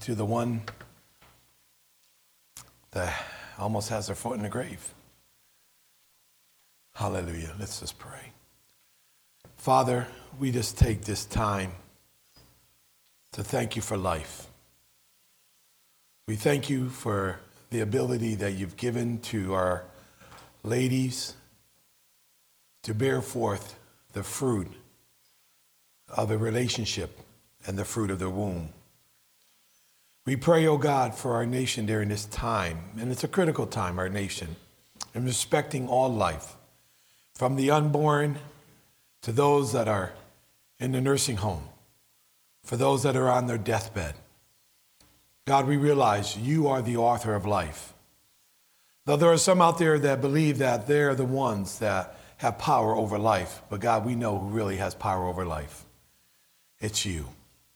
to the one that almost has their foot in the grave. Hallelujah. Let's just pray. Father, we just take this time to thank you for life. We thank you for the ability that you've given to our ladies to bear forth the fruit of a relationship and the fruit of the womb. We pray, oh God, for our nation during this time, and it's a critical time, our nation, in respecting all life, from the unborn to those that are in the nursing home, for those that are on their deathbed. God, we realize you are the author of life. Though there are some out there that believe that they're the ones that have power over life, but God, we know who really has power over life. It's you.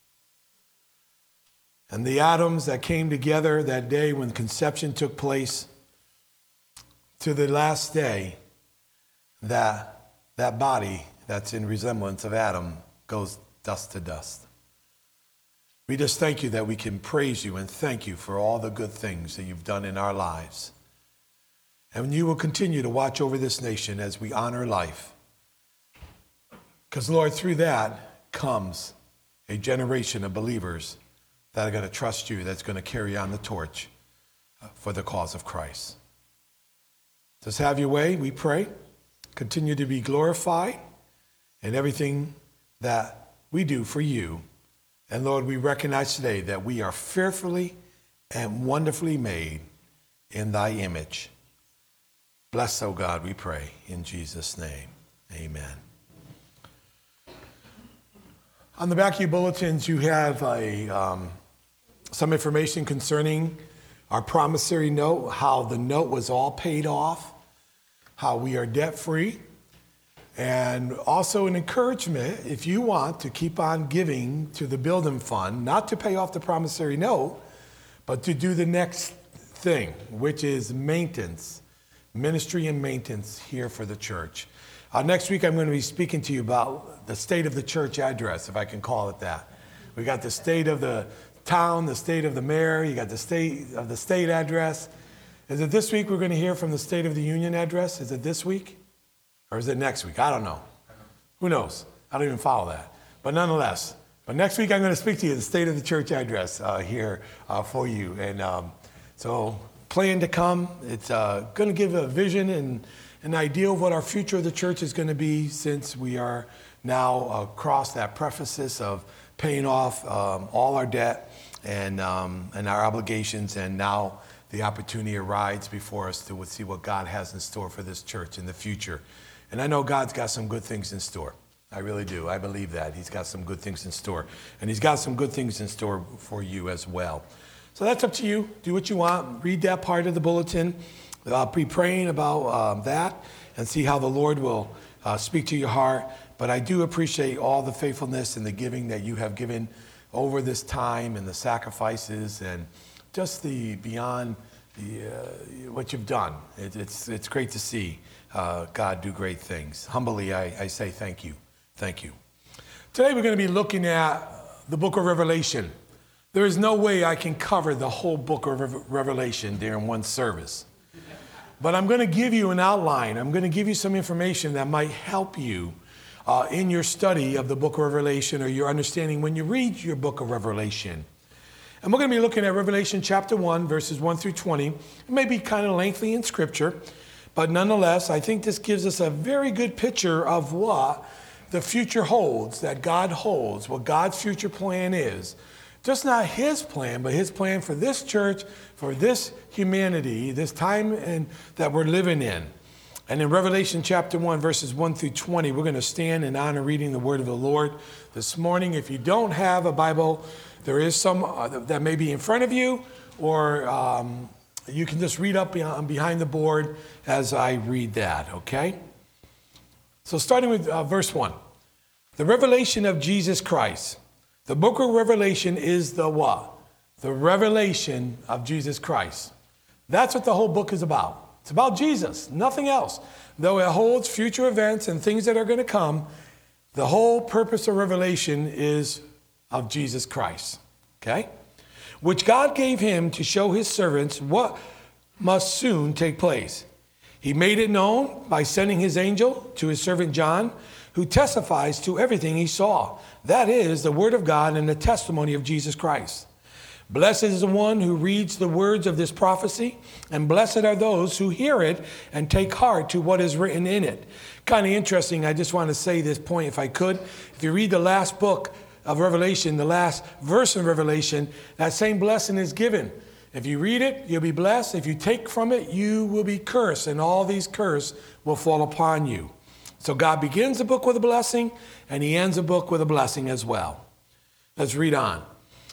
And the atoms that came together that day when conception took place, to the last day, that body that's in resemblance of Adam goes dust to dust. We just thank you that we can praise you and thank you for all the good things that you've done in our lives. And you will continue to watch over this nation as we honor life. Because, Lord, through that comes a generation of believers that are going to trust you, that's going to carry on the torch for the cause of Christ. Just have your way, we pray. Continue to be glorified in everything that we do for you. And Lord, we recognize today that we are fearfully and wonderfully made in thy image. Bless, oh God, we pray in Jesus' name. Amen. On the back of your bulletins, you have some information concerning our promissory note, how the note was all paid off, how we are debt-free, and also an encouragement, if you want to keep on giving to the building fund, not to pay off the promissory note, but to do the next thing, which is maintenance, ministry and maintenance here for the church. Next week, I'm going to be speaking to you about the state of the church address, if I can call it that. We got the state of the town, the state of the mayor, you got the state of the state address. Is it this week we're going to hear from the State of the Union address? Is it this week? Or is it next week? I don't know. Who knows? I don't even follow that. But nonetheless, next week I'm going to speak to you the State of the Church address here for you. And so plan to come. It's going to give a vision and an idea of what our future of the church is going to be, since we are now across that precipice of paying off all our debt and our obligations, and now the opportunity arises before us to see what God has in store for this church in the future. And I know God's got some good things in store. I really do. I believe that. He's got some good things in store. And he's got some good things in store for you as well. So that's up to you. Do what you want. Read that part of the bulletin. Be praying about that and see how the Lord will speak to your heart. But I do appreciate all the faithfulness and the giving that you have given over this time, and the sacrifices, and just the beyond what you've done. It's great to see God do great things. Humbly, I say thank you. Thank you. Today we're going to be looking at the book of Revelation. There is no way I can cover the whole book of Revelation during one service. But I'm going to give you an outline. I'm going to give you some information that might help you in your study of the book of Revelation, or your understanding when you read your book of Revelation. And we're going to be looking at Revelation chapter 1, verses 1 through 20. It may be kind of lengthy in Scripture, but nonetheless, I think this gives us a very good picture of what the future holds, that God holds, what God's future plan is. Just not his plan, but his plan for this church, for this humanity, this time that we're living in. And in Revelation chapter 1, verses 1 through 20, we're going to stand in honor reading the word of the Lord this morning. If you don't have a Bible, there is some that may be in front of you, or you can just read up behind the board as I read that, okay? So starting with verse 1. The revelation of Jesus Christ. The book of Revelation is the what? The revelation of Jesus Christ. That's what the whole book is about. It's about Jesus, nothing else. Though it holds future events and things that are going to come, the whole purpose of Revelation is of Jesus Christ. Okay? which God gave him to show his servants what must soon take place. He made it known by sending his angel to his servant John, who testifies to everything he saw. That is the word of God and the testimony of Jesus Christ. Blessed is the one who reads the words of this prophecy, and blessed are those who hear it and take heart to what is written in it. Kind of interesting. I just want to say this point if I could. If you read the last book of Revelation, the last verse of Revelation, that same blessing is given. If you read it, you'll be blessed. If you take from it, you will be cursed, and all these curses will fall upon you. So God begins the book with a blessing, and he ends the book with a blessing as well. Let's read on.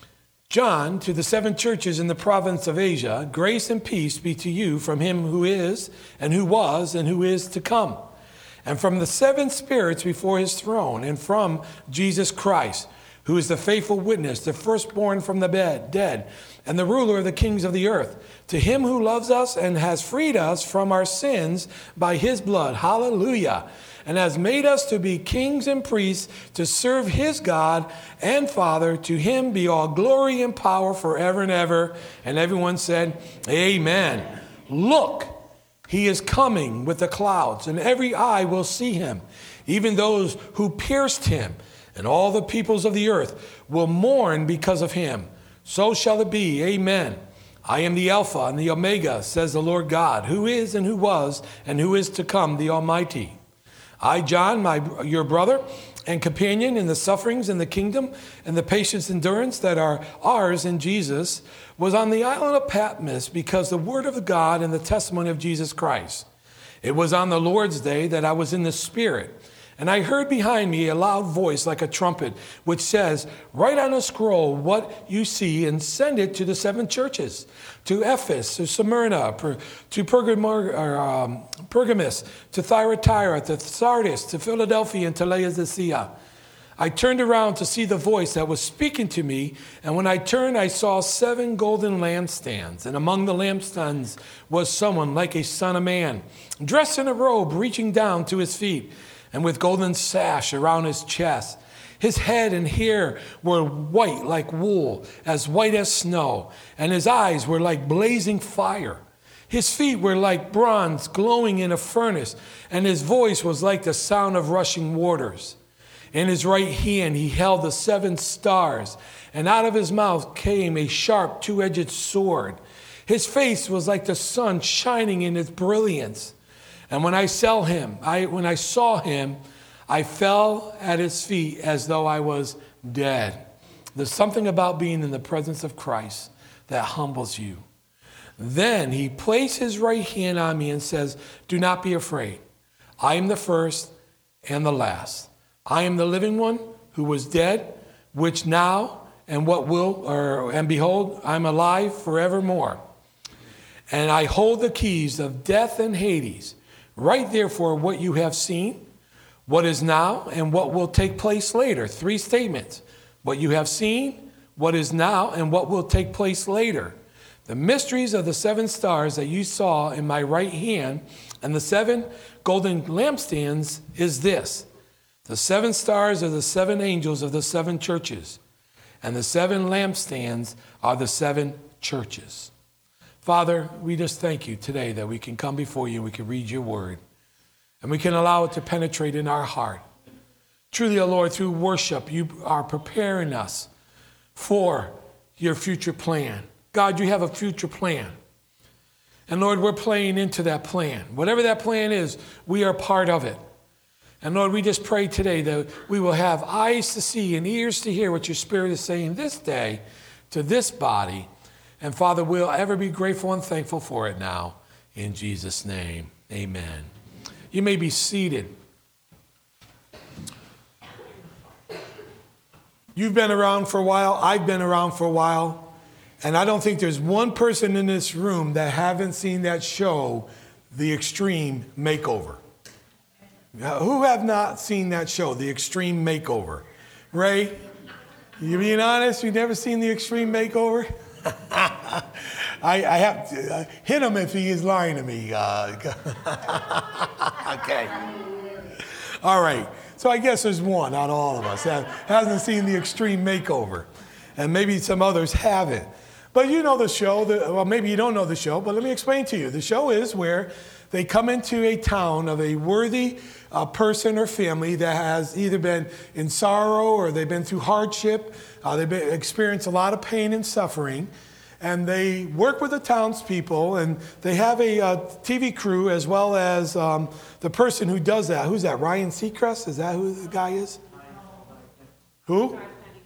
John, to the 7 churches in the province of Asia, grace and peace be to you from him who is, and who was, and who is to come, and from the 7 spirits before his throne, and from Jesus Christ, who is the faithful witness, the firstborn from the dead, and the ruler of the kings of the earth. To him who loves us and has freed us from our sins by his blood, hallelujah, and has made us to be kings and priests to serve his God and Father. To him be all glory and power forever and ever. And everyone said, amen. Look, he is coming with the clouds, and every eye will see him, even those who pierced him, and all the peoples of the earth will mourn because of him. So shall it be. Amen. I am the Alpha and the Omega, says the Lord God, who is and who was and who is to come, the Almighty. I, John, your brother and companion in the sufferings and the kingdom and the patience endurance that are ours in Jesus, was on the island of Patmos because the word of God and the testimony of Jesus Christ. It was on the Lord's day that I was in the Spirit, and I heard behind me a loud voice like a trumpet, which says, write on a scroll what you see and send it to the 7 churches, to Ephesus, to Smyrna, to Pergamos, to Thyatira, to Sardis, to Philadelphia, and to Laodicea. I turned around to see the voice that was speaking to me, and when I turned, I saw 7 golden lampstands, and among the lampstands was someone like a son of man, dressed in a robe reaching down to his feet, and with golden sash around his chest. His head and hair were white like wool, as white as snow, and his eyes were like blazing fire. His feet were like bronze glowing in a furnace, and his voice was like the sound of rushing waters. In his right hand he held the 7 stars, and out of his mouth came a sharp 2-edged sword. His face was like the sun shining in its brilliance. And when I saw him, I fell at his feet as though I was dead. There's something about being in the presence of Christ that humbles you. Then he placed his right hand on me and says, do not be afraid. I am the first and the last. I am the living one who was dead, which now and what will, and behold, I'm alive forevermore. And I hold the keys of death and Hades. Write therefore what you have seen, what is now, and what will take place later. 3 statements. What you have seen, what is now, and what will take place later. The mysteries of the 7 stars that you saw in my right hand and the 7 golden lampstands is this. The 7 stars are the 7 angels of the 7 churches, and the 7 lampstands are the 7 churches. Father, we just thank you today that we can come before you and we can read your word, and we can allow it to penetrate in our heart. Truly, O Lord, through worship, you are preparing us for your future plan. God, you have a future plan. And Lord, we're playing into that plan. Whatever that plan is, we are part of it. And Lord, we just pray today that we will have eyes to see and ears to hear what your Spirit is saying this day to this body. And Father, we'll ever be grateful and thankful for it now. In Jesus' name, amen. You may be seated. You've been around for a while. I've been around for a while. And I don't think there's one person in this room that haven't seen that show, The Extreme Makeover. Who have not seen that show, The Extreme Makeover? Ray, you being honest, you've never seen The Extreme Makeover? I have to hit him if he is lying to me. Okay. All right. So I guess there's one out of all of us that hasn't seen The Extreme Makeover. and maybe some others haven't. But you know the show, well, maybe you don't know the show, but let me explain to you. The show is where they come into a town of a worthy person or family that has either been in sorrow or they've been through hardship, they've experienced a lot of pain and suffering, and they work with the townspeople, and they have a TV crew as well as the person who does that. Who's that? Ryan Seacrest? Is that who the guy is? Who?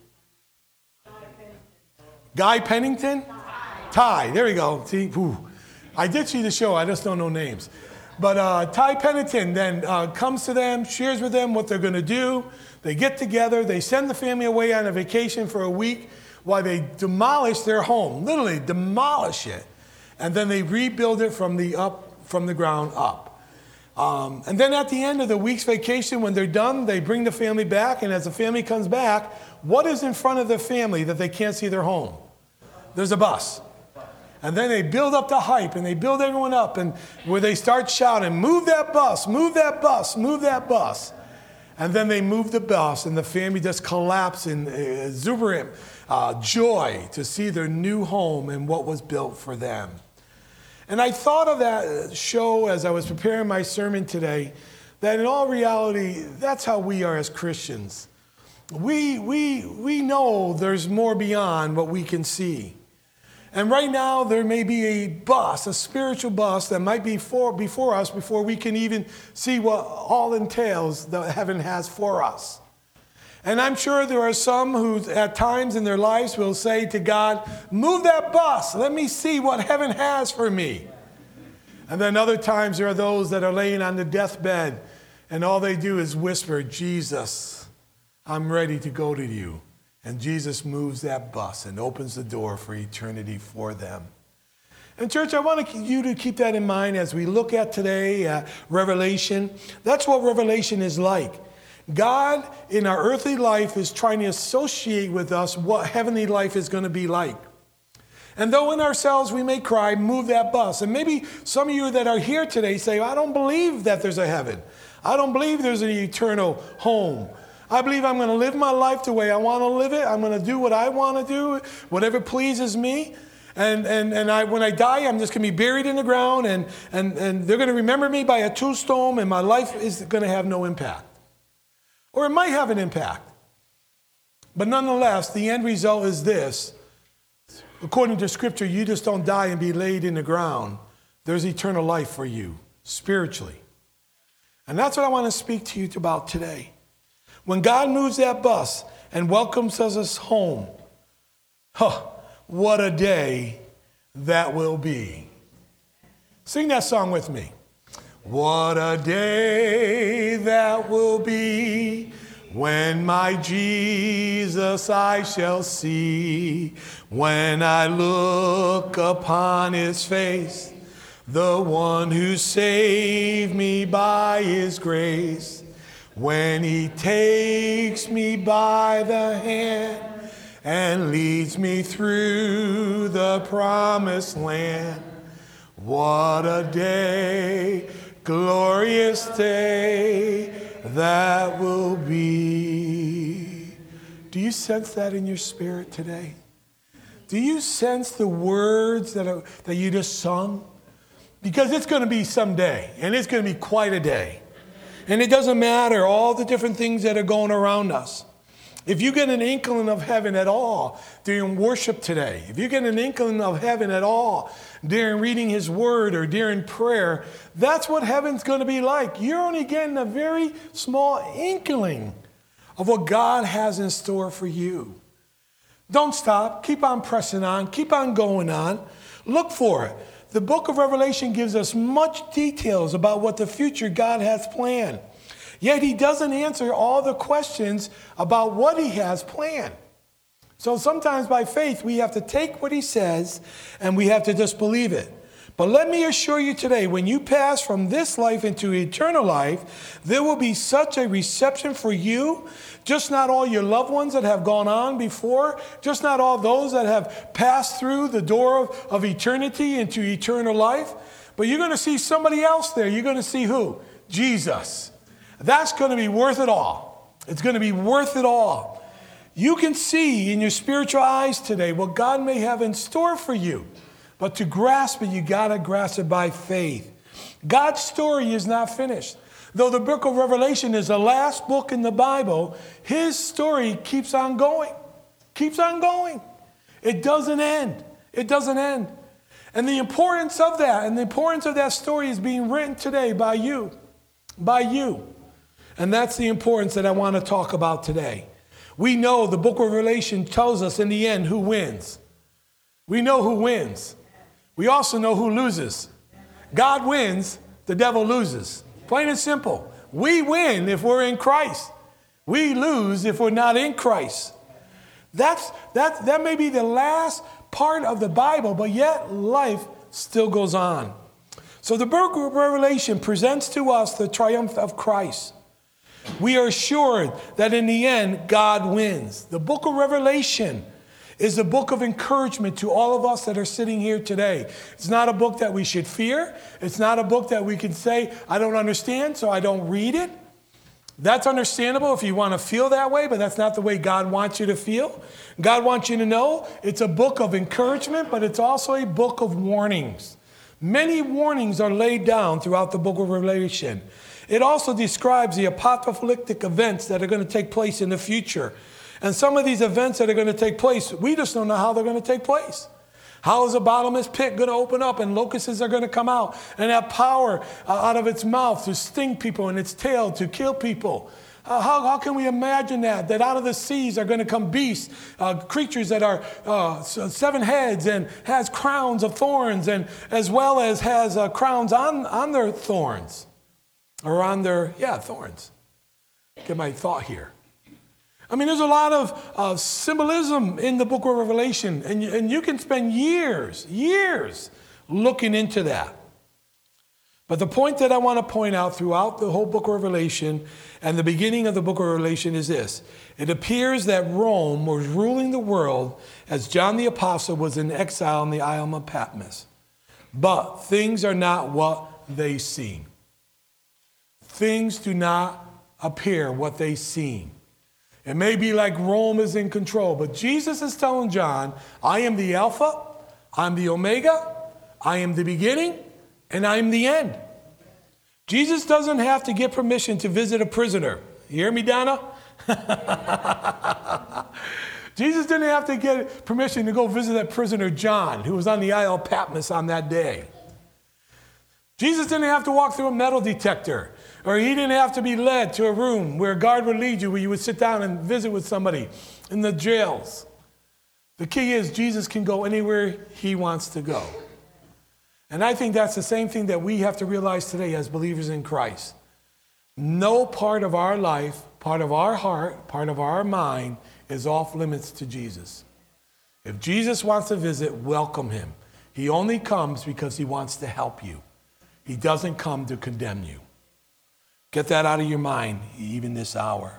Guy Pennington? Ty. There we go. See, I did see the show. I just don't know names. But Ty Pennington then comes to them, shares with them what they're going to do. They get together. They send the family away on a vacation for a week while they demolish their home, literally demolish it. And then they rebuild it from the ground up. And then at the end of the week's vacation, when they're done, they bring the family back. And as the family comes back, what is in front of the family that they can't see their home? There's a bus. And then they build up the hype and they build everyone up, and where they start shouting, move that bus, move that bus, move that bus. And then they move the bus and the family just collapse in exuberant joy to see their new home and what was built for them. And I thought of that show as I was preparing my sermon today, that in all reality, that's how we are as Christians. We know there's more beyond what we can see. And right now, there may be a bus, a spiritual bus that might be before us before we can even see what all entails that heaven has for us. And I'm sure there are some who at times in their lives will say to God, move that bus, let me see what heaven has for me. And then other times there are those that are laying on the deathbed and all they do is whisper, Jesus, I'm ready to go to you. And Jesus moves that bus and opens the door for eternity for them. And church, I want you to keep that in mind as we look at today, Revelation. That's what Revelation is like. God in our earthly life is trying to associate with us what heavenly life is going to be like. And though in ourselves we may cry, move that bus. And maybe some of you that are here today say, I don't believe that there's a heaven. I don't believe there's an eternal home. I believe I'm going to live my life the way I want to live it. I'm going to do what I want to do, whatever pleases me. And when I die, I'm just going to be buried in the ground, and they're going to remember me by a tombstone, and my life is going to have no impact. Or it might have an impact. But nonetheless, the end result is this. According to Scripture, you just don't die and be laid in the ground. There's eternal life for you, spiritually. And that's what I want to speak to you about today. When God moves that bus and welcomes us home, what a day that will be. Sing that song with me. What a day that will be when my Jesus I shall see. When I look upon his face, the one who saved me by his grace. When he takes me by the hand and leads me through the promised land. What a day, glorious day that will be. Do you sense that in your spirit today? Do you sense the words that you just sung? Because it's going to be someday, and it's going to be quite a day. And it doesn't matter all the different things that are going around us. If you get an inkling of heaven at all during worship today, if you get an inkling of heaven at all during reading his word or during prayer, that's what heaven's going to be like. You're only getting a very small inkling of what God has in store for you. Don't stop. Keep on pressing on. Keep on going on. Look for it. The book of Revelation gives us much details about what the future God has planned. Yet he doesn't answer all the questions about what he has planned. So sometimes by faith, we have to take what he says and we have to just believe it. But let me assure you today, when you pass from this life into eternal life, there will be such a reception for you. Just not all your loved ones that have gone on before, just not all those that have passed through the door of eternity into eternal life, but you're going to see somebody else there. You're going to see who? Jesus. That's going to be worth it all. It's going to be worth it all. You can see in your spiritual eyes today what God may have in store for you. But to grasp it, you got to grasp it by faith. God's story is not finished. Though the book of Revelation is the last book in the Bible, his story keeps on going. Keeps on going. It doesn't end. It doesn't end. And the importance of that story is being written today by you. By you. And that's the importance that I want to talk about today. We know the book of Revelation tells us in the end who wins. We know who wins. We also know who loses. God wins, the devil loses. Plain and simple. We win if we're in Christ. We lose if we're not in Christ. That may be the last part of the Bible, but yet life still goes on. So the book of Revelation presents to us the triumph of Christ. We are assured that in the end, God wins. The book of Revelation is a book of encouragement to all of us that are sitting here today. It's not a book that we should fear. It's not a book that we can say, I don't understand, so I don't read it. That's understandable if you want to feel that way, but that's not the way God wants you to feel. God wants you to know it's a book of encouragement, but it's also a book of warnings. Many warnings are laid down throughout the book of Revelation. It also describes the apocalyptic events that are going to take place in the future. And some of these events that are going to take place, we just don't know how they're going to take place. How is a bottomless pit going to open up and locusts are going to come out and have power out of its mouth to sting people and its tail to kill people? How can we imagine that out of the seas are going to come beasts, creatures that are 7 heads and has crowns of thorns, and as well as has crowns on their thorns, or on their, thorns. Get my thought here. I mean, there's a lot of symbolism in the book of Revelation, and you can spend years looking into that. But the point that I want to point out throughout the whole book of Revelation and the beginning of the book of Revelation is this. It appears that Rome was ruling the world as John the Apostle was in exile on the island of Patmos. But things are not what they seem. Things do not appear what they seem. It may be like Rome is in control, but Jesus is telling John, I am the Alpha, I'm the Omega, I am the beginning, and I am the end. Jesus doesn't have to get permission to visit a prisoner. You hear me, Donna? Jesus didn't have to get permission to go visit that prisoner John, who was on the Isle of Patmos on that day. Jesus didn't have to walk through a metal detector, or he didn't have to be led to a room where a guard would lead you, where you would sit down and visit with somebody in the jails. The key is Jesus can go anywhere he wants to go. And I think that's the same thing that we have to realize today as believers in Christ. No part of our life, part of our heart, part of our mind is off limits to Jesus. If Jesus wants to visit, welcome him. He only comes because he wants to help you. He doesn't come to condemn you. Get that out of your mind, even this hour.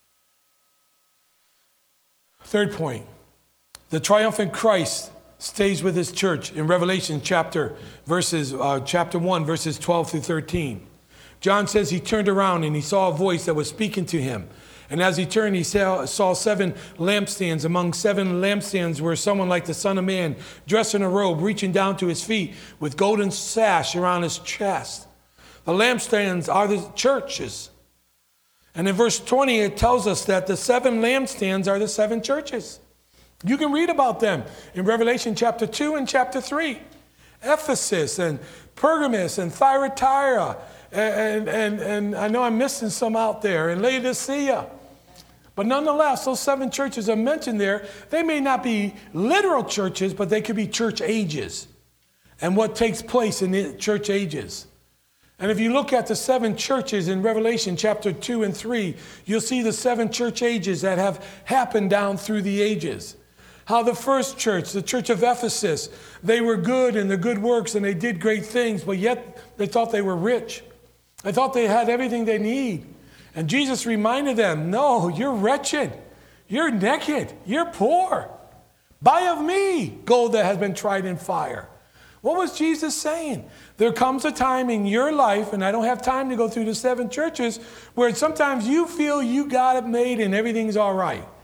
Third point, the triumphant Christ stays with his church in Revelation chapter 1, verses 12 through 13. John says he turned around and he saw a voice that was speaking to him. And as he turned, he saw 7 lampstands. Among 7 lampstands were someone like the Son of Man, dressed in a robe, reaching down to his feet, with golden sash around his chest. The lampstands are the churches. And in verse 20, it tells us that the 7 lampstands are the 7 churches. You can read about them in Revelation chapter 2 and chapter 3. Ephesus and Pergamos and Thyatira, and I know I'm missing some out there, and Laodicea. But nonetheless, those 7 churches are mentioned there. They may not be literal churches, but they could be church ages and what takes place in the church ages. And if you look at the 7 churches in Revelation chapter 2 and 3, you'll see the 7 church ages that have happened down through the ages. How the first church, the church of Ephesus, they were good in their good works and they did great things, but yet they thought they were rich. They thought they had everything they need. And Jesus reminded them, no, you're wretched. You're naked. You're poor. Buy of me gold that has been tried in fire. What was Jesus saying? There comes a time in your life, and I don't have time to go through the 7 churches, where sometimes you feel you got it made and everything's all right.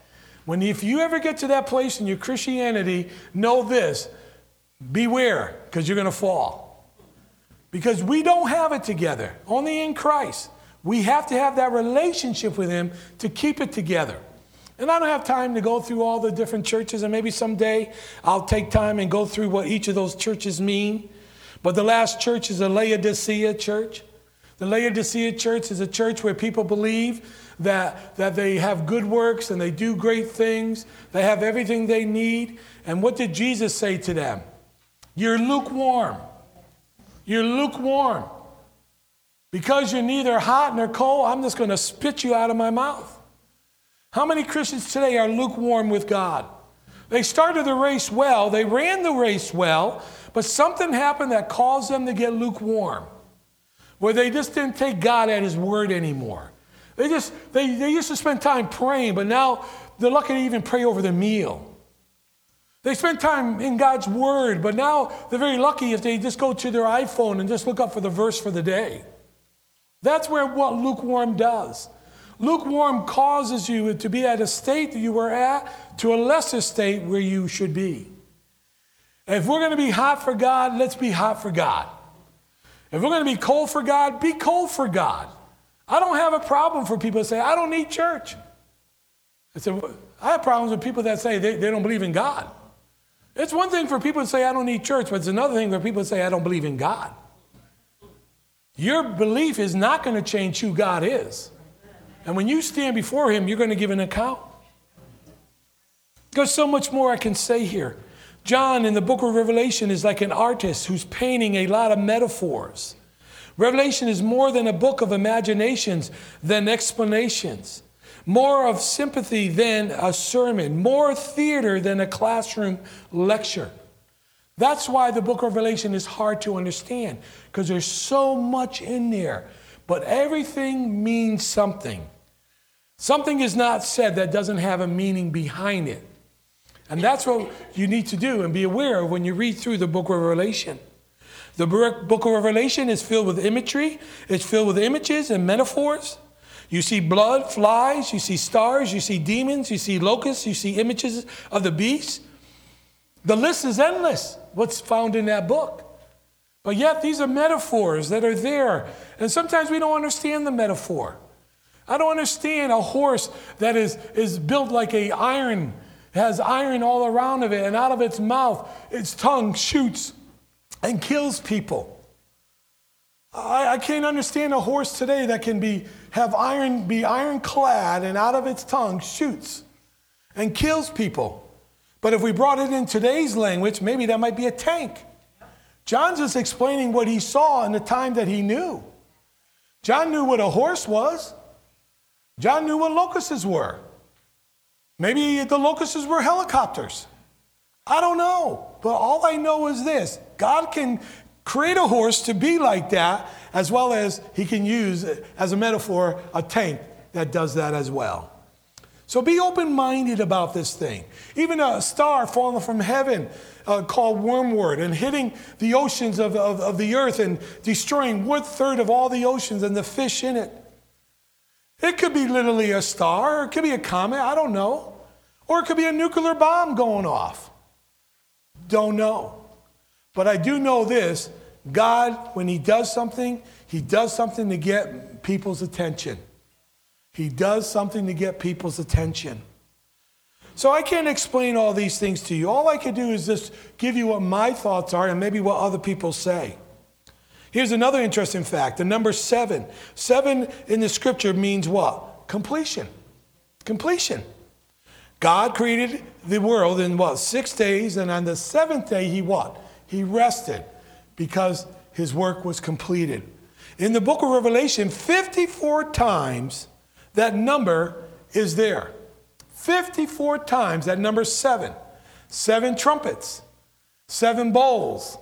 If you ever get to that place in your Christianity, know this, beware, because you're going to fall. Because we don't have it together, only in Christ. We have to have that relationship with him to keep it together. And I don't have time to go through all the different churches, and maybe someday I'll take time and go through what each of those churches mean. But the last church is a Laodicea church. The Laodicea church is a church where people believe that they have good works and they do great things. They have everything they need. And what did Jesus say to them? You're lukewarm. You're lukewarm. Because you're neither hot nor cold, I'm just going to spit you out of my mouth. How many Christians today are lukewarm with God? They started the race well. They ran the race well. But something happened that caused them to get lukewarm. Where they just didn't take God at his word anymore. They used to spend time praying, but now they're lucky to even pray over their meal. They spend time in God's word, but now they're very lucky if they just go to their iPhone and just look up for the verse for the day. That's what lukewarm does. Lukewarm causes you to be at a state that you were at to a lesser state where you should be. And if we're going to be hot for God, let's be hot for God. If we're going to be cold for God, be cold for God. I don't have a problem for people that say, I don't need church. I have problems with people that say they don't believe in God. It's one thing for people to say, I don't need church, but it's another thing for people to say, I don't believe in God. Your belief is not going to change who God is. And when you stand before him, you're going to give an account. There's so much more I can say here. John in the book of Revelation is like an artist who's painting a lot of metaphors. Revelation is more than a book of imaginations than explanations. More of sympathy than a sermon. More theater than a classroom lecture. That's why the book of Revelation is hard to understand, because there's so much in there. But everything means something. Something is not said that doesn't have a meaning behind it. And that's what you need to do and be aware of when you read through the book of Revelation. The book of Revelation is filled with imagery. It's filled with images and metaphors. You see blood, flies, you see stars, you see demons, you see locusts, you see images of the beast. The list is endless, what's found in that book. But yet these are metaphors that are there. And sometimes we don't understand the metaphor. I don't understand a horse that is built like a iron, has iron all around of it, and out of its mouth, its tongue shoots and kills people. I can't understand a horse today that can be ironclad and out of its tongue shoots and kills people. But if we brought it in today's language, maybe that might be a tank. John's just explaining what he saw in the time that he knew. John knew what a horse was. John knew what locusts were. Maybe the locusts were helicopters. I don't know. But all I know is this. God can create a horse to be like that, as well as he can use, as a metaphor, a tank that does that as well. So be open-minded about this thing. Even a star falling from heaven called wormwood and hitting the oceans of the earth and destroying 1/3 of all the oceans and the fish in it. It could be literally a star, or it could be a comet, I don't know. Or it could be a nuclear bomb going off. Don't know. But I do know this, God, when he does something to get people's attention. He does something to get people's attention. So I can't explain all these things to you. All I can do is just give you what my thoughts are and maybe what other people say. Here's another interesting fact. The number 7. 7 in the scripture means what? Completion. Completion. God created the world in 6 days, and on the 7th day he what? He rested because his work was completed. In the book of Revelation, 54 times that number is there. 54 times that number 7. 7 trumpets, 7 bowls,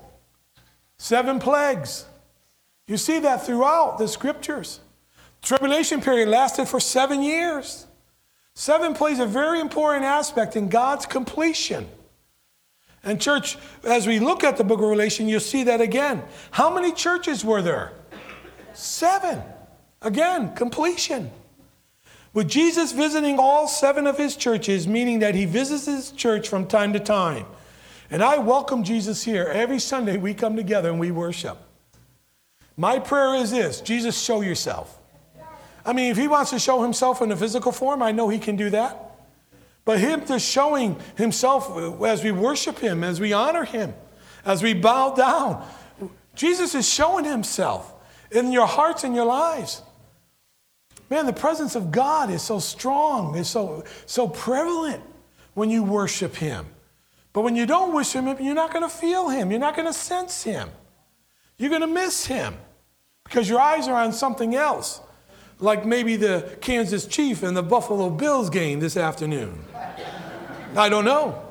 7 plagues. You see that throughout the scriptures. The tribulation period lasted for 7 years. 7 plays a very important aspect in God's completion. And church, as we look at the book of Revelation, you'll see that again. How many churches were there? 7. Again, completion. With Jesus visiting all 7 of his churches, meaning that he visits his church from time to time. And I welcome Jesus here. Every Sunday we come together and we worship. My prayer is this: Jesus, show yourself. I mean, if he wants to show himself in a physical form, I know he can do that. But him just showing himself as we worship him, as we honor him, as we bow down. Jesus is showing himself in your hearts and your lives. Man, the presence of God is so strong, it's so prevalent when you worship him. But when you don't worship him, you're not going to feel him. You're not going to sense him. You're going to miss him because your eyes are on something else, like maybe the Kansas Chiefs and the Buffalo Bills game this afternoon. I don't know.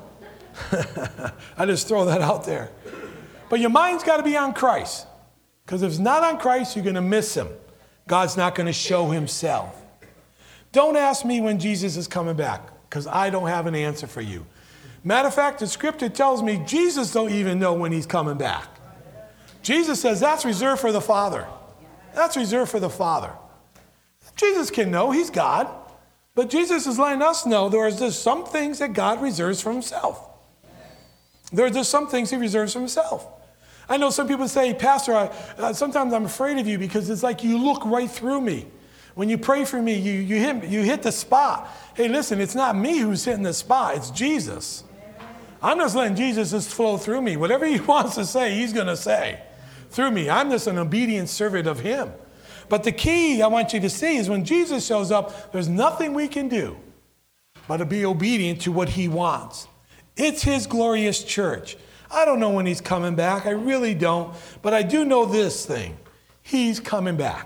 I just throw that out there. But your mind's got to be on Christ, because if it's not on Christ, you're going to miss him. God's not going to show himself. Don't ask me when Jesus is coming back, because I don't have an answer for you. Matter of fact, the scripture tells me Jesus don't even know when he's coming back. Jesus says that's reserved for the Father. That's reserved for the Father. Jesus can know, he's God. But Jesus is letting us know there's just some things that God reserves for himself. There's just some things he reserves for himself. I know some people say, Pastor, sometimes I'm afraid of you because it's like you look right through me. When you pray for me, you hit the spot. Hey, listen, it's not me who's hitting the spot. It's Jesus. I'm just letting Jesus just flow through me. Whatever he wants to say, he's going to say through me. I'm just an obedient servant of him. But the key I want you to see is when Jesus shows up, there's nothing we can do but to be obedient to what he wants. It's his glorious church. I don't know when he's coming back. I really don't. But I do know this thing. He's coming back.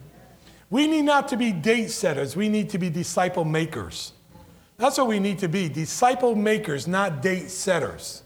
We need not to be date setters. We need to be disciple makers. That's what we need to be. Disciple makers, not date setters.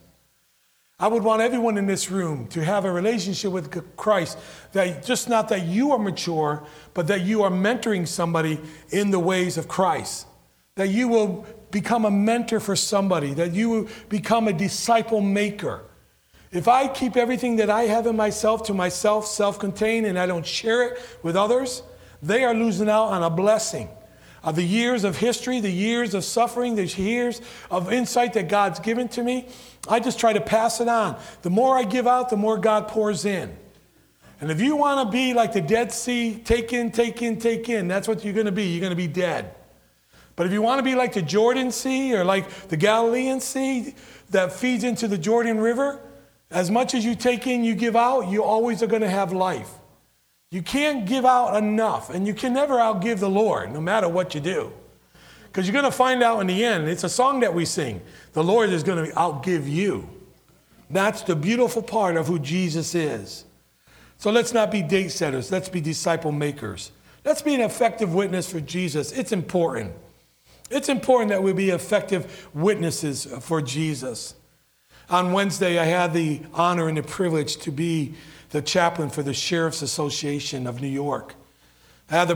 I would want everyone in this room to have a relationship with Christ, that just not that you are mature, but that you are mentoring somebody in the ways of Christ. That you will become a mentor for somebody, that you will become a disciple maker. If I keep everything that I have in myself to myself, self-contained, and I don't share it with others, they are losing out on a blessing. Of the years of history, the years of suffering, the years of insight that God's given to me, I just try to pass it on. The more I give out, the more God pours in. And if you want to be like the Dead Sea, take in, take in, take in, that's what you're going to be. You're going to be dead. But if you want to be like the Jordan Sea or like the Galilean Sea that feeds into the Jordan River, as much as you take in, you give out, you always are going to have life. You can't give out enough, and you can never outgive the Lord, no matter what you do. Because you're going to find out in the end, it's a song that we sing, the Lord is going to outgive you. That's the beautiful part of who Jesus is. So let's not be date setters, let's be disciple makers. Let's be an effective witness for Jesus. It's important. It's important that we be effective witnesses for Jesus. On Wednesday, I had the honor and the privilege to be the chaplain for the Sheriff's Association of New York. I had the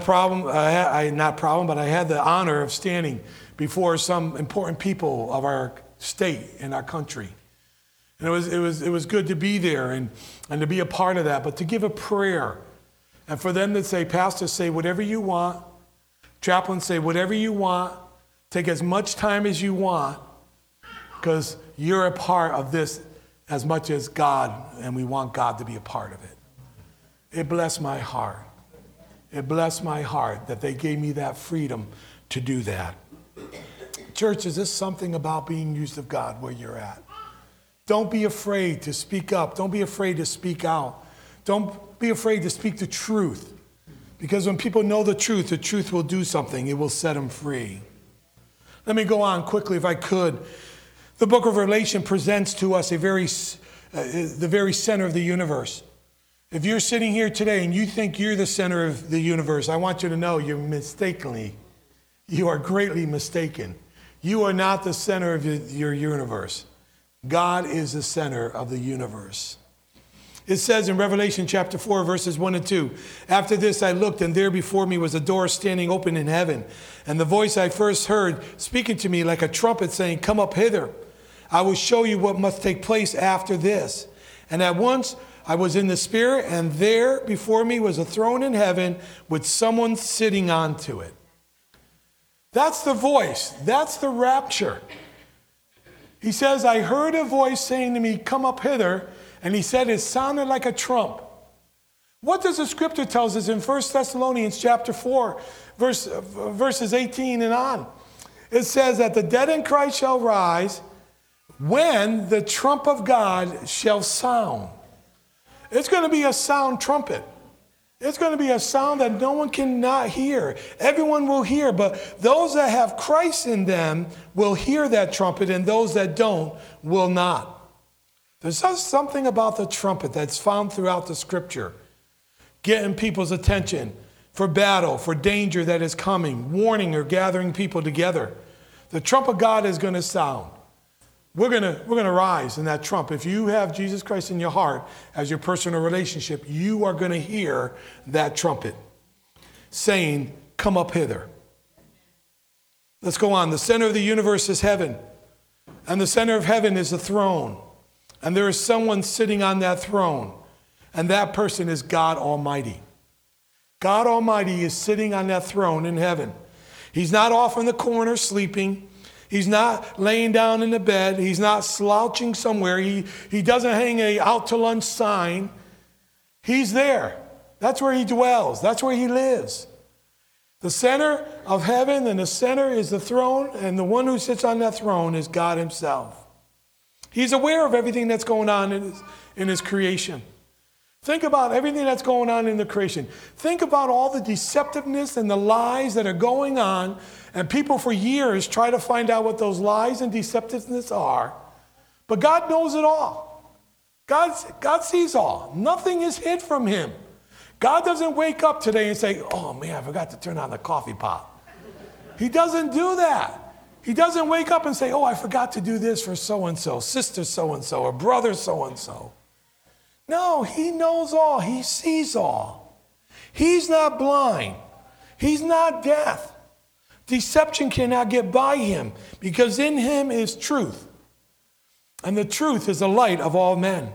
I had the honor of standing before some important people of our state and our country. And it was good to be there and to be a part of that, but to give a prayer and for them to say, Pastor, say whatever you want. Chaplain, say whatever you want. Take as much time as you want, because you're a part of this as much as God, and we want God to be a part of it. It blessed my heart. It blessed my heart that they gave me that freedom to do that. Church, is this something about being used of God where you're at? Don't be afraid to speak up. Don't be afraid to speak out. Don't be afraid to speak the truth. Because when people know the truth will do something. It will set them free. Let me go on quickly if I could. The book of Revelation presents to us the very center of the universe. If you're sitting here today and you think you're the center of the universe, I want you to know you are greatly mistaken. You are not the center of your universe. God is the center of the universe. It says in Revelation chapter 4, verses 1 and 2, after this I looked, and there before me was a door standing open in heaven. And the voice I first heard speaking to me like a trumpet saying, come up hither. I will show you what must take place after this. And at once I was in the Spirit, and there before me was a throne in heaven with someone sitting onto it. That's the voice. That's the rapture. He says, I heard a voice saying to me, come up hither. And he said, it sounded like a trump. What does the scripture tell us in 1 Thessalonians chapter 4, verses 18 and on? It says that the dead in Christ shall rise when the trump of God shall sound. It's going to be a sound trumpet. It's going to be a sound that no one can not hear. Everyone will hear, but those that have Christ in them will hear that trumpet, and those that don't will not. There's just something about the trumpet that's found throughout the scripture, getting people's attention for battle, for danger that is coming, warning or gathering people together. The trump of God is going to sound. We're going to rise in that trump. If you have Jesus Christ in your heart as your personal relationship, you are going to hear that trumpet saying, come up hither. Let's go on. The center of the universe is heaven. And the center of heaven is the throne. And there is someone sitting on that throne. And that person is God Almighty. God Almighty is sitting on that throne in heaven. He's not off in the corner sleeping. He's not laying down in the bed. He's not slouching somewhere. He doesn't hang a out to lunch sign. He's there. That's where he dwells. That's where he lives. The center of heaven and the center is the throne, and the one who sits on that throne is God himself. He's aware of everything that's going on in his creation. Think about everything that's going on in the creation. Think about all the deceptiveness and the lies that are going on, and people for years try to find out what those lies and deceptiveness are. But God knows it all. God sees all. Nothing is hid from him. God doesn't wake up today and say, oh man, I forgot to turn on the coffee pot. He doesn't do that. He doesn't wake up and say, oh, I forgot to do this for so-and-so, sister so-and-so, or brother so-and-so. No, he knows all. He sees all. He's not blind. He's not deaf. Deception cannot get by him because in him is truth. And the truth is the light of all men.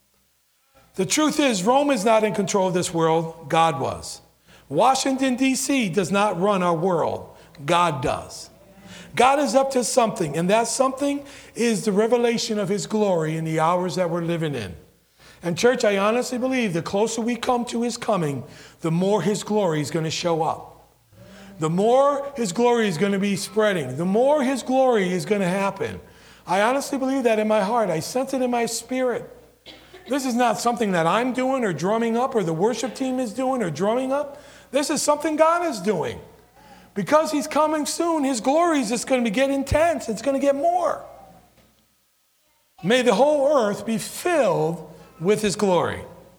The truth is Rome is not in control of this world. God was. Washington, D.C. does not run our world. God does. God is up to something, and that something is the revelation of his glory in the hours that we're living in. And church, I honestly believe the closer we come to his coming, the more his glory is going to show up. The more his glory is going to be spreading. The more his glory is going to happen. I honestly believe that in my heart. I sense it in my spirit. This is not something that I'm doing or drumming up or the worship team is doing or drumming up. This is something God is doing. Because he's coming soon, his glory is just going to get intense. It's going to get more. May the whole earth be filled with his glory.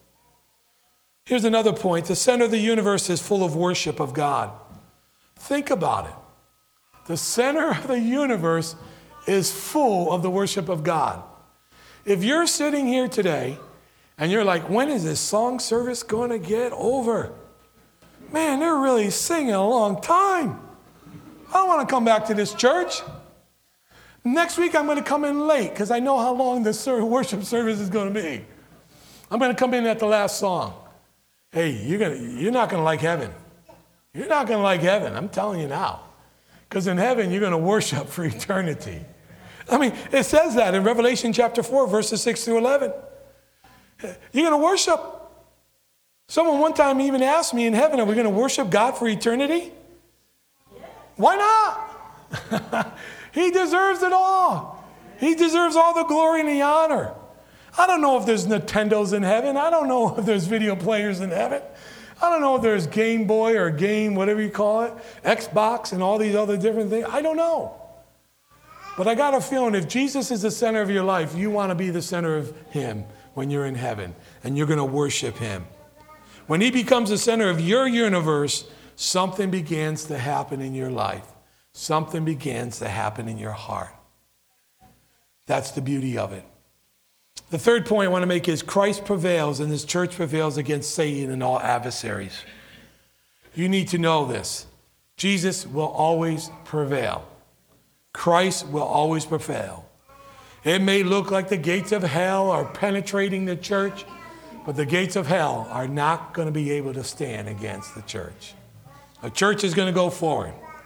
Here's another point. The center of the universe is full of worship of God. Think about it. The center of the universe is full of the worship of God. If you're sitting here today and you're like, when is this song service going to get over? Man, they're really singing a long time. I don't want to come back to this church. Next week I'm going to come in late because I know how long this worship service is going to be. I'm going to come in at the last song. Hey, you're not going to like heaven. You're not going to like heaven. I'm telling you now. Because in heaven, you're going to worship for eternity. I mean, it says that in Revelation chapter 4, verses 6 through 11. You're going to worship. Someone one time even asked me in heaven, are we going to worship God for eternity? Why not? He deserves it all. He deserves all the glory and the honor. I don't know if there's Nintendos in heaven. I don't know if there's video players in heaven. I don't know if there's Game Boy or Game, whatever you call it, Xbox and all these other different things. I don't know. But I got a feeling if Jesus is the center of your life, you want to be the center of him when you're in heaven, and you're going to worship him. When he becomes the center of your universe, something begins to happen in your life. Something begins to happen in your heart. That's the beauty of it. The third point I want to make is Christ prevails and his church prevails against Satan and all adversaries. You need to know this. Jesus will always prevail. Christ will always prevail. It may look like the gates of hell are penetrating the church, but the gates of hell are not going to be able to stand against the church. The church is going to go forward.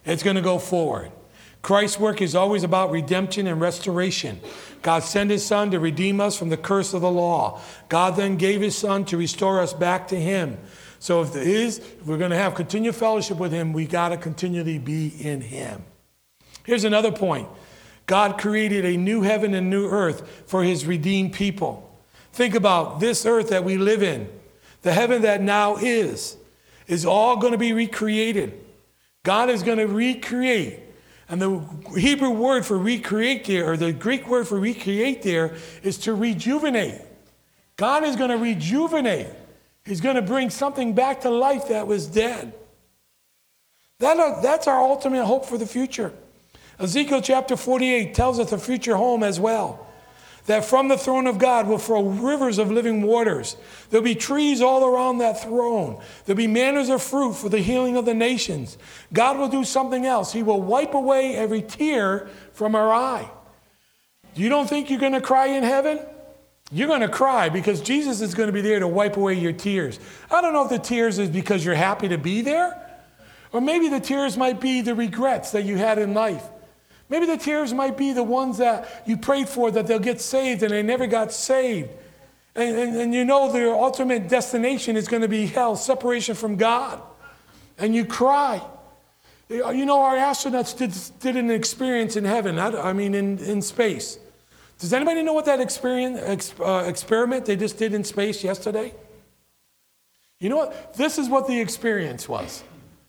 It's going to go forward. Christ's work is always about redemption and restoration. God sent his son to redeem us from the curse of the law. God then gave his son to restore us back to him. So if we're going to have continued fellowship with him, we got to continually be in him. Here's another point. God created a new heaven and new earth for his redeemed people. Think about this earth that we live in. The heaven that now is all going to be recreated. God is going to recreate. And the Hebrew word for recreate there, or the Greek word for recreate there, is to rejuvenate. God is going to rejuvenate. He's going to bring something back to life that was dead. That's our ultimate hope for the future. Ezekiel chapter 48 tells us a future home as well. That from the throne of God will flow rivers of living waters. There'll be trees all around that throne. There'll be manners of fruit for the healing of the nations. God will do something else. He will wipe away every tear from our eye. You don't think you're going to cry in heaven? You're going to cry because Jesus is going to be there to wipe away your tears. I don't know if the tears is because you're happy to be there, or maybe the tears might be the regrets that you had in life. Maybe the tears might be the ones that you prayed for, that they'll get saved and they never got saved. And you know their ultimate destination is going to be hell, separation from God. And you cry. You know, our astronauts did an experience in heaven, in space. Does anybody know what that experiment they just did in space yesterday? You know what? This is what the experience was.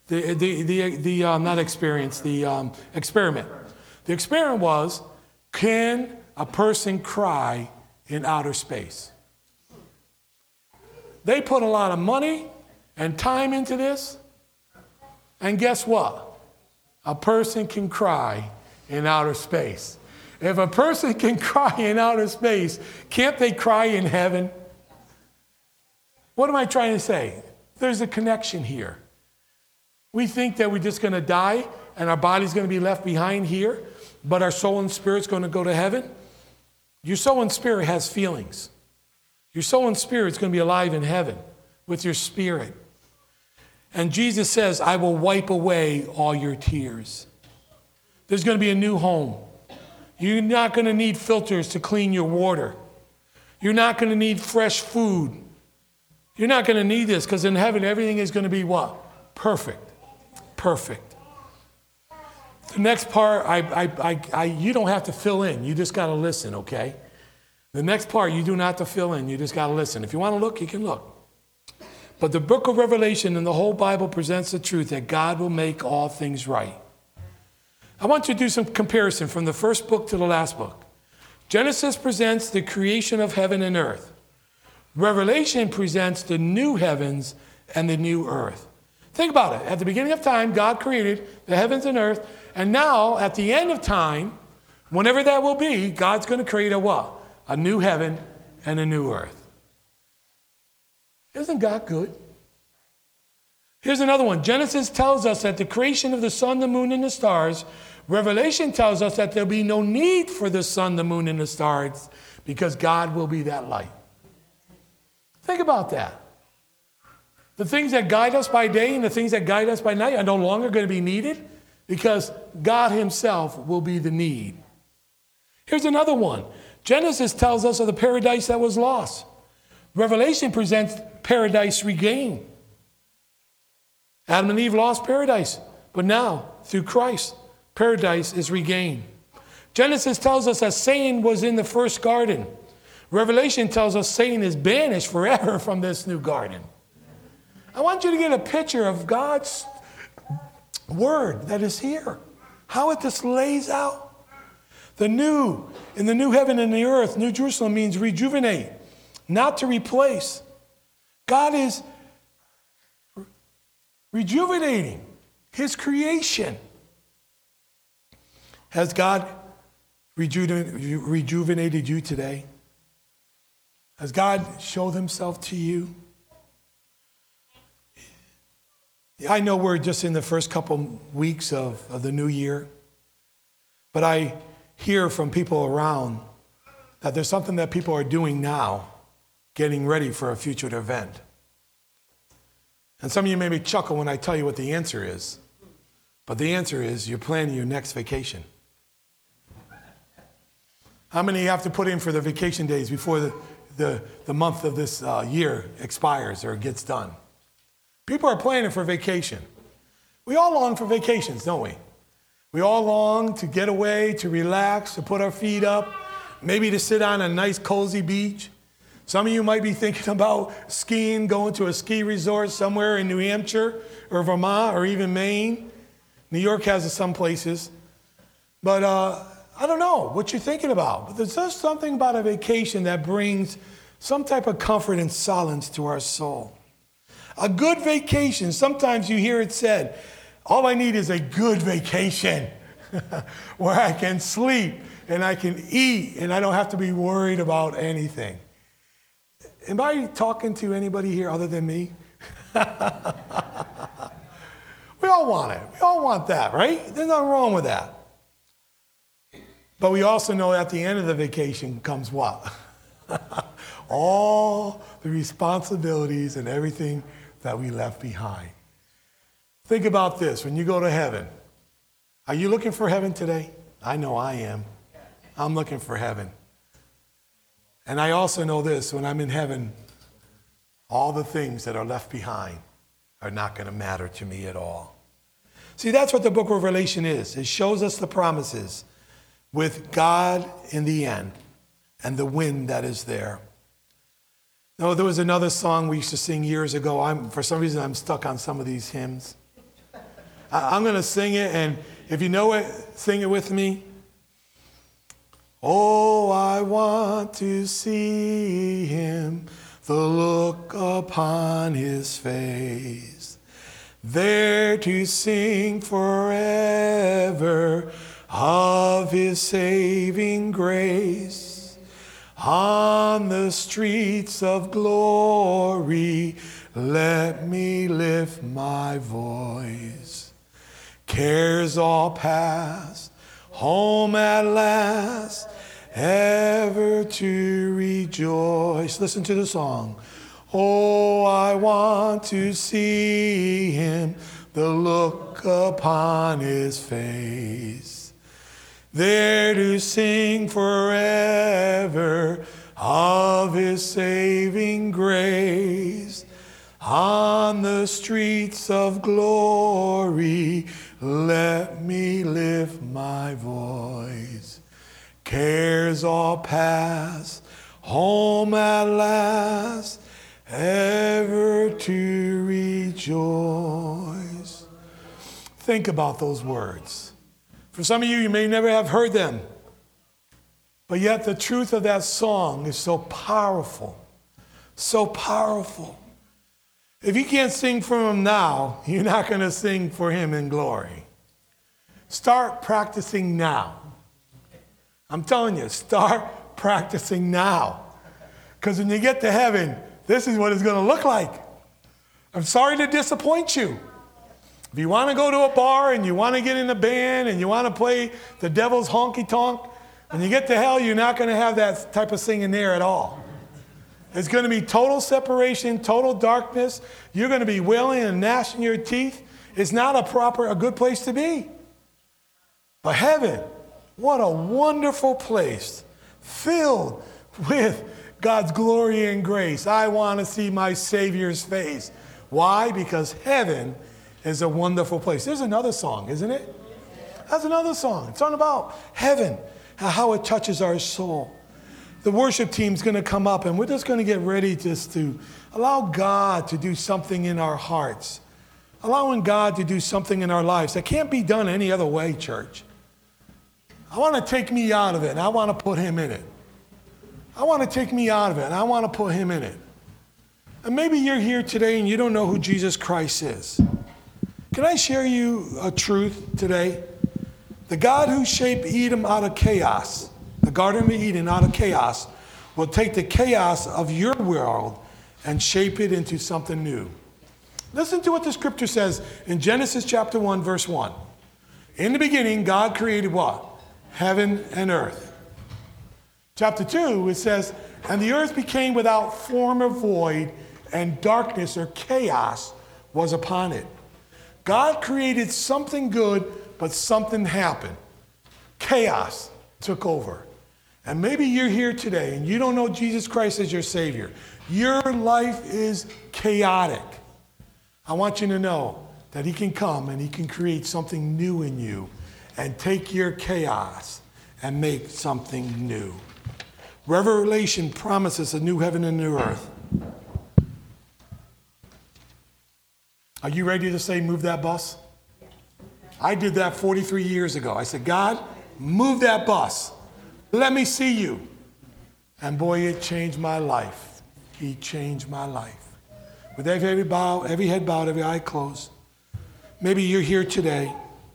Experiment. The experiment was, can a person cry in outer space? They put a lot of money and time into this, and guess what? A person can cry in outer space. If a person can cry in outer space, can't they cry in heaven? What am I trying to say? There's a connection here. We think that we're just going to die and our body's going to be left behind here, but our soul and spirit's going to go to heaven. Your soul and spirit has feelings. Your soul and spirit's going to be alive in heaven with your spirit. And Jesus says, I will wipe away all your tears. There's going to be a new home. You're not going to need filters to clean your water. You're not going to need fresh food. You're not going to need this, because in heaven everything is going to be what? Perfect. Perfect. The next part, you don't have to fill in. You just got to listen, okay? The next part, you do not have to fill in. You just got to listen. If you want to look, you can look. But the book of Revelation and the whole Bible presents the truth that God will make all things right. I want you to do some comparison from the first book to the last book. Genesis presents the creation of heaven and earth. Revelation presents the new heavens and the new earth. Think about it. At the beginning of time, God created the heavens and earth. And now, at the end of time, whenever that will be, God's going to create a what? A new heaven and a new earth. Isn't God good? Here's another one. Genesis tells us that the creation of the sun, the moon, and the stars. Revelation tells us that there'll be no need for the sun, the moon, and the stars because God will be that light. Think about that. The things that guide us by day and the things that guide us by night are no longer going to be needed because God himself will be the need. Here's another one. Genesis tells us of the paradise that was lost. Revelation presents paradise regained. Adam and Eve lost paradise, but now, through Christ, paradise is regained. Genesis tells us that Satan was in the first garden. Revelation tells us Satan is banished forever from this new garden. I want you to get a picture of God's word that is here. How it just lays out. In the new heaven and the earth, New Jerusalem means rejuvenate, not to replace. God is rejuvenating his creation. Has God rejuvenated you today? Has God showed himself to you? I know we're just in the first couple weeks of the new year, but I hear from people around that there's something that people are doing now, getting ready for a future event. And some of you maybe chuckle when I tell you what the answer is. But the answer is you're planning your next vacation. How many have to put in for the vacation days before the month of this year expires or gets done? People are planning for vacation. We all long for vacations, don't we? We all long to get away, to relax, to put our feet up, maybe to sit on a nice cozy beach. Some of you might be thinking about skiing, going to a ski resort somewhere in New Hampshire or Vermont or even Maine. New York has some places. But I don't know what you're thinking about. But there's just something about a vacation that brings some type of comfort and solace to our soul. A good vacation, sometimes you hear it said, all I need is a good vacation where I can sleep and I can eat and I don't have to be worried about anything. Am I talking to anybody here other than me? We all want it. We all want that, right? There's nothing wrong with that. But we also know at the end of the vacation comes what? All the responsibilities and everything that we left behind. Think about this. When you go to heaven, are you looking for heaven today? I know I am. I'm looking for heaven. And I also know this. When I'm in heaven, all the things that are left behind are not going to matter to me at all. See, that's what the book of Revelation is. It shows us the promises with God in the end and the wind that is there. No, there was another song we used to sing years ago. For some reason, I'm stuck on some of these hymns. I'm going to sing it, and if you know it, sing it with me. Oh, I want to see him, the look upon his face, there to sing forever of his saving grace. On the streets of glory, let me lift my voice. Cares all past, home at last, ever to rejoice. Listen to the song. Oh, I want to see him, the look upon his face, there to sing forever of his saving grace. On the streets of glory, let me lift my voice. Cares all past, home at last, ever to rejoice. Think about those words. For some of you, you may never have heard them, but yet the truth of that song is so powerful, so powerful. If you can't sing for him now, you're not going to sing for him in glory. Start practicing now. I'm telling you, start practicing now. Because when you get to heaven, this is what it's going to look like. I'm sorry to disappoint you. If you want to go to a bar and you want to get in a band and you want to play the devil's honky-tonk, when you get to hell, you're not going to have that type of singing there at all. It's going to be total separation, total darkness. You're going to be wailing and gnashing your teeth. It's not a good place to be. But heaven, what a wonderful place, filled with God's glory and grace. I want to see my Savior's face. Why? Because heaven is a wonderful place. There's another song, isn't it? That's another song. It's all about heaven, how it touches our soul. The worship team's going to come up, and we're just going to get ready just to allow God to do something in our hearts. Allowing God to do something in our lives that can't be done any other way, church. I want to take me out of it, and I want to put him in it. I want to take me out of it, and I want to put him in it. And maybe you're here today and you don't know who Jesus Christ is. Can I share you a truth today? The God who shaped Eden out of chaos, the Garden of Eden out of chaos, will take the chaos of your world and shape it into something new. Listen to what the scripture says in Genesis chapter 1, verse 1. In the beginning, God created what? Heaven and earth. Chapter 2, it says, and the earth became without form or void, and darkness or chaos was upon it. God created something good, but something happened. Chaos took over. And maybe you're here today and you don't know Jesus Christ as your Savior. Your life is chaotic. I want you to know that he can come and he can create something new in you and take your chaos and make something new. Revelation promises a new heaven and new earth. Are you ready to say, move that bus? I did that 43 years ago. I said, God, move that bus. Let me see you. And boy, it changed my life. He changed my life. With every head bowed, every eye closed. Maybe you're here today.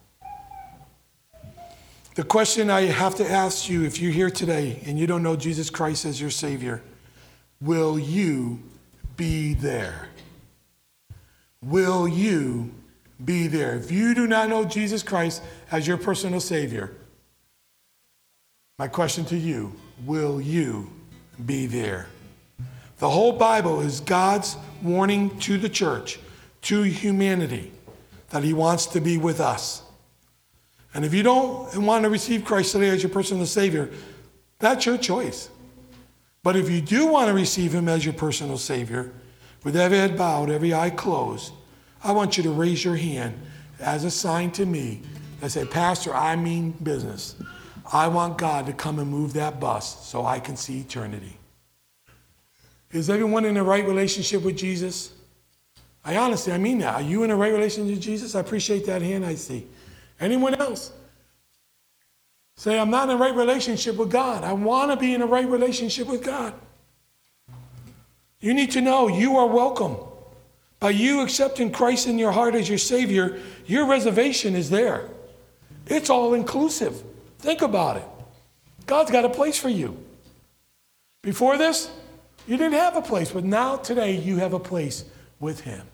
The question I have to ask you, if you're here today and you don't know Jesus Christ as your Savior, will you be there? Will you be there? If you do not know Jesus Christ as your personal Savior, my question to you, will you be there? The whole Bible is God's warning to the church, to humanity, that he wants to be with us. And if you don't want to receive Christ today as your personal Savior, that's your choice. But if you do want to receive him as your personal Savior, with every head bowed, every eye closed, I want you to raise your hand as a sign to me that say, Pastor, I mean business. I want God to come and move that bus so I can see eternity. Is everyone in the right relationship with Jesus? I mean that. Are you in a right relationship with Jesus? I appreciate that hand I see. Anyone else? Say, I'm not in a right relationship with God. I want to be in a right relationship with God. You need to know you are welcome. By you accepting Christ in your heart as your Savior, your reservation is there. It's all inclusive. Think about it. God's got a place for you. Before this, you didn't have a place, but now today you have a place with him.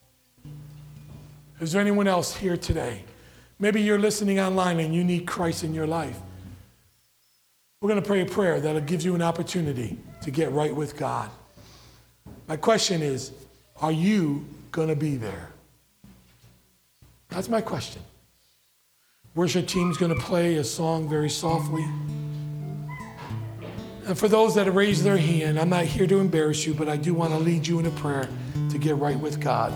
Is there anyone else here today? Maybe you're listening online and you need Christ in your life. We're going to pray a prayer that'll give you an opportunity to get right with God. My question is, are you going to be there? That's my question. Worship team's going to play a song very softly. And for those that have raised their hand, I'm not here to embarrass you, but I do want to lead you in a prayer to get right with God.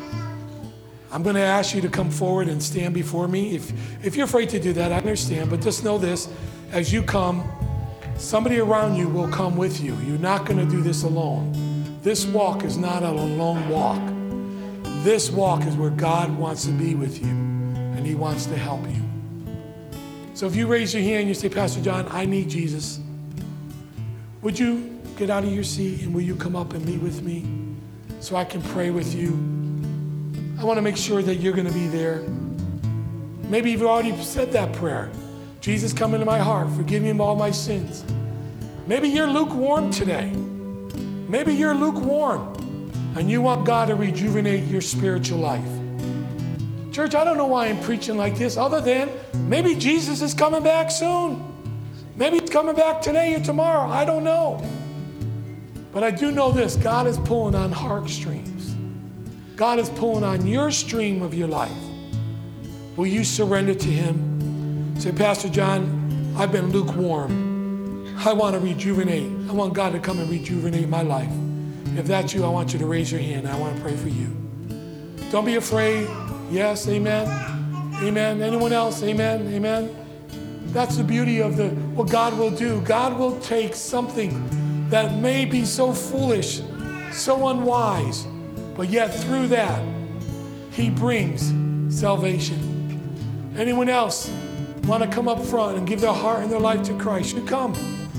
I'm going to ask you to come forward and stand before me. If you're afraid to do that, I understand, but just know this, as you come, somebody around you will come with you. You're not going to do this alone. This walk is not a lone walk. This walk is where God wants to be with you, and he wants to help you. So if you raise your hand and you say, Pastor John, I need Jesus, would you get out of your seat and will you come up and meet with me so I can pray with you? I want to make sure that you're going to be there. Maybe you've already said that prayer. Jesus, come into my heart. Forgive me of all my sins. Maybe you're lukewarm today. Maybe you're lukewarm and you want God to rejuvenate your spiritual life. Church, I don't know why I'm preaching like this other than maybe Jesus is coming back soon. Maybe he's coming back today or tomorrow. I don't know. But I do know this. God is pulling on heartstrings. God is pulling on your stream of your life. Will you surrender to him? Say, Pastor John, I've been lukewarm. I want to rejuvenate. I want God to come and rejuvenate my life. If that's you, I want you to raise your hand. I want to pray for you. Don't be afraid. Yes, amen. Amen. Anyone else? Amen. Amen. That's the beauty of what God will do. God will take something that may be so foolish, so unwise, but yet through that, he brings salvation. Anyone else want to come up front and give their heart and their life to Christ? You come.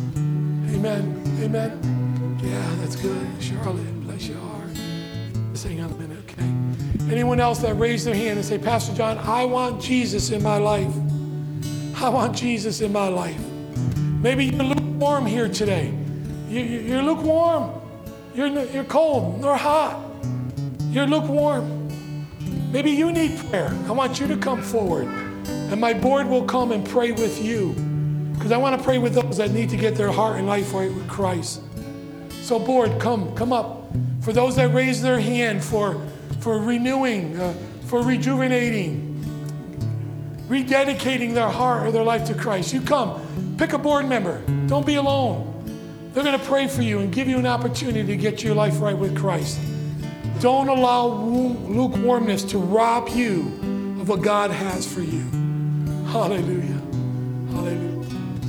Amen. Amen. Yeah, that's good. Charlotte, bless your heart. Just hang on a minute, okay? Anyone else that raised their hand and say, Pastor John, I want Jesus in my life. I want Jesus in my life. Maybe you're lukewarm here today. You're lukewarm. You're cold nor hot. You're lukewarm. Maybe you need prayer. I want you to come forward. And my board will come and pray with you. Because I want to pray with those that need to get their heart and life right with Christ. So board, come up. For those that raise their hand for renewing, for rejuvenating, rededicating their heart or their life to Christ. You come, pick a board member. Don't be alone. They're going to pray for you and give you an opportunity to get your life right with Christ. Don't allow lukewarmness to rob you of what God has for you. Hallelujah. Hallelujah.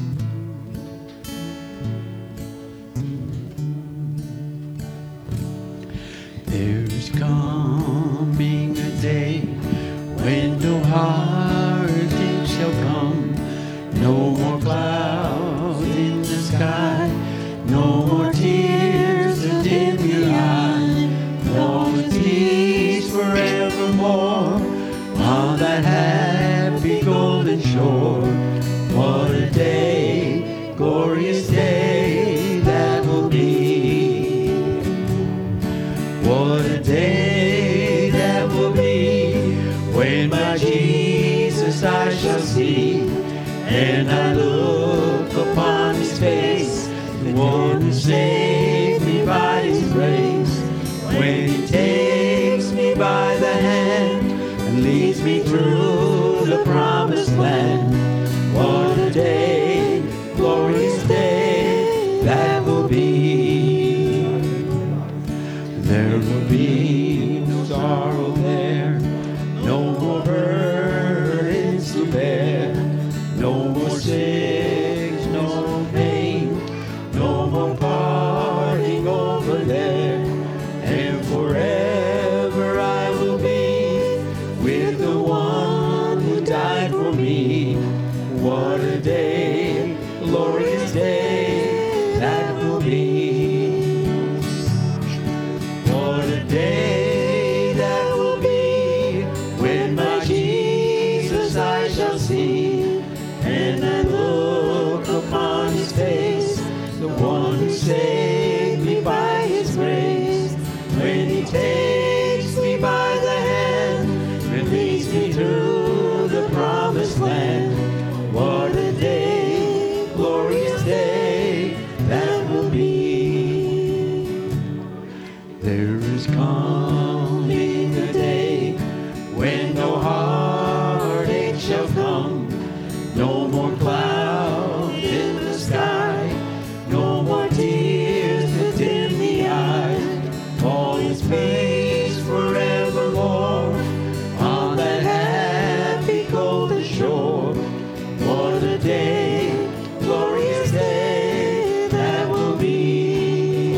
There's coming a day when no heartache shall come, no more clouds in the sky, no more tears to dim your eye, no peace forevermore on that happy golden shore. What a day, glorious day that will be. What a day that will be when my Jesus I shall see, and I look upon his face, the one who saved me by his grace. When he takes me by the hand and leads me through the promised land. What a day, glorious day that will be. There will be no sorrow there, no more burdens to bear, no more sickness, no pain, no more parting over there. And forever I will be with the one who died for me. What a day, glorious day that will be. What a day that will be when my Jesus I shall see, and I look upon his face, the one who saved me by his grace. When he takes me by the hand and leads me through the promised land. What a day, glorious day that will be. There is coming a day when no heartache shall come, no more cloud in the sky, no more tears to dim the eye. All is peace forevermore on that happy golden shore. What a day, glorious day that will be.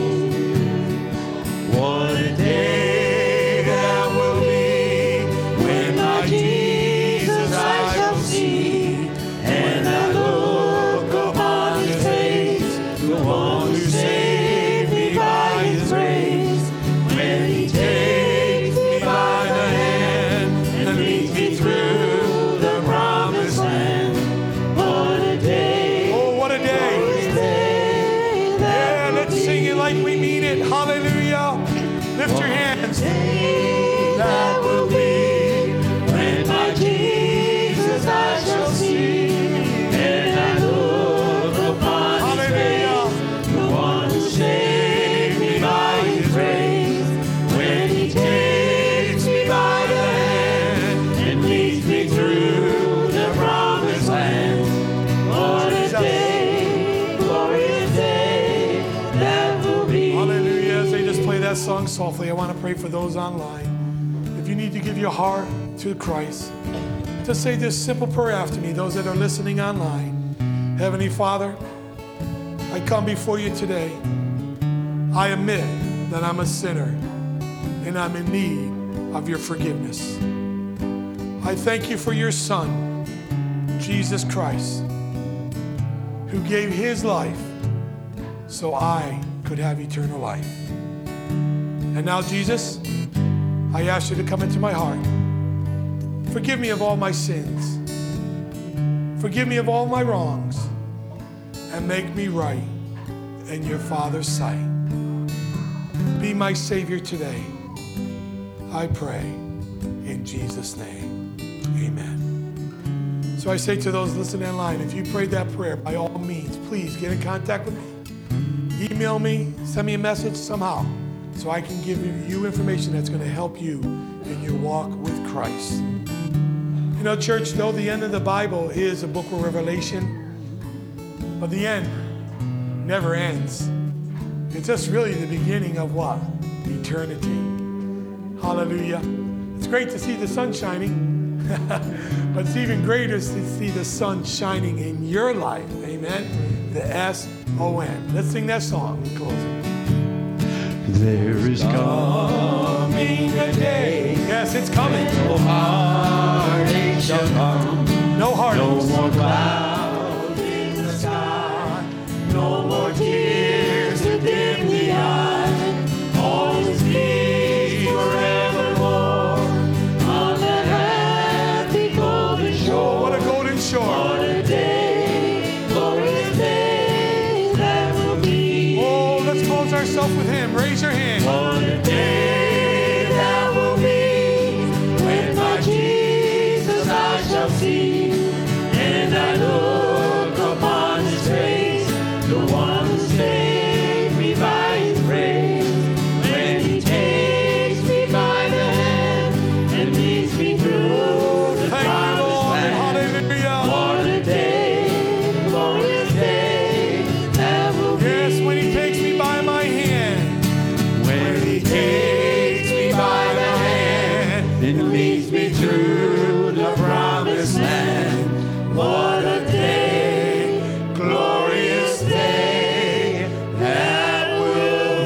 What a day that will be when my Jesus I shall see, and I look upon his face, the one who saved me by his grace. When he takes me by the hand and leads me through the promised land. What a day, Oh, what a day. glorious day Yeah, that let's will sing it like we be. mean it. Hallelujah. Lift your hands. Day that will be when my Jesus I shall see, and I look upon his face, the one who saved me by his grace. When he takes me by the hand and leads me through the promised land. What a day, glorious day that will be. Hallelujah. As they just play that song softly, I want to pray for those online. If you need to give your heart to Christ, just say this simple prayer after me. Those that are listening online. Heavenly Father, I come before you today. I admit that I'm a sinner and I'm in need of your forgiveness. I thank you for your Son, Jesus Christ, who gave his life so I could have eternal life. And now, Jesus, I ask you to come into my heart. Forgive me of all my sins. Forgive me of all my wrongs. And make me right in your Father's sight. Be my Savior today. I pray in Jesus' name. Amen. So I say to those listening online, if you prayed that prayer, by all means, please get in contact with me. Email me, send me a message somehow. so I can give you information that's going to help you in your walk with Christ. You know, church, though the end of the Bible is a book of Revelation, but the end never ends. It's just really the beginning of what? Eternity. Hallelujah. It's great to see the sun shining, but it's even greater to see the sun shining in your life. Amen. The S-O-N. Let's sing that song in closing. There is coming a day. Yes, it's coming. No heartache shall come. No heartaches. No more clouds in the sky. No more tears to dim the eye. All is peace forevermore on that happy golden shore. What a golden shore. What a day, glorious day that will be. Oh, let's close ourselves with him. Raise your hand. What a day that will be when my Jesus I shall see, and I look upon his face, the one who saved me by his grace. When he takes me by the hand and leads me through the Thank you, promised Lord. land. Hallelujah. What a day, glorious day that will be. Yes, when he takes me by my hand. When he takes me by the hand and leads me through the promised land. What a day, glorious day that will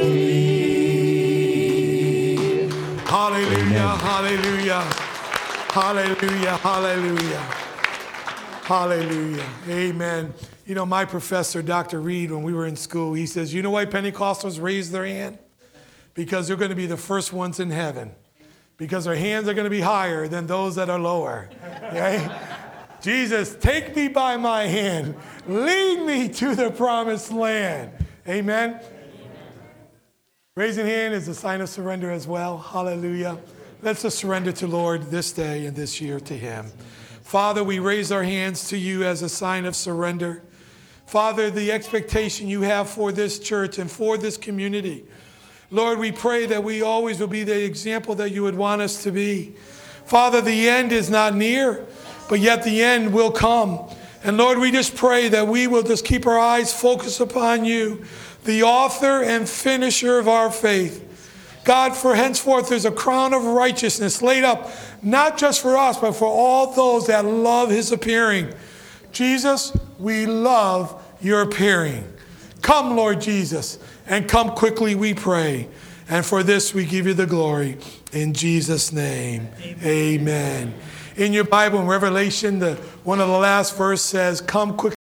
be. Hallelujah, hallelujah, hallelujah, hallelujah, hallelujah. Amen. You know, my professor, Dr. Reed, when we were in school, he says, you know why Pentecostals raise their hand? Because they're going to be the first ones in heaven. Because their hands are going to be higher than those that are lower. Okay? Jesus, take me by my hand. Lead me to the promised land. Amen. Raising hand is a sign of surrender as well. Hallelujah. Let's just surrender to Lord this day and this year to him. Father, we raise our hands to you as a sign of surrender. Father, the expectation you have for this church and for this community. Lord, we pray that we always will be the example that you would want us to be. Father, the end is not near, but yet the end will come. And Lord, we just pray that we will just keep our eyes focused upon you, the author and finisher of our faith. God, for henceforth there's a crown of righteousness laid up, not just for us, but for all those that love his appearing. Jesus, we love your appearing. Come, Lord Jesus, and come quickly, we pray. And for this we give you the glory. In Jesus' name, amen. In your Bible, in Revelation, one of the last verse says, come quickly.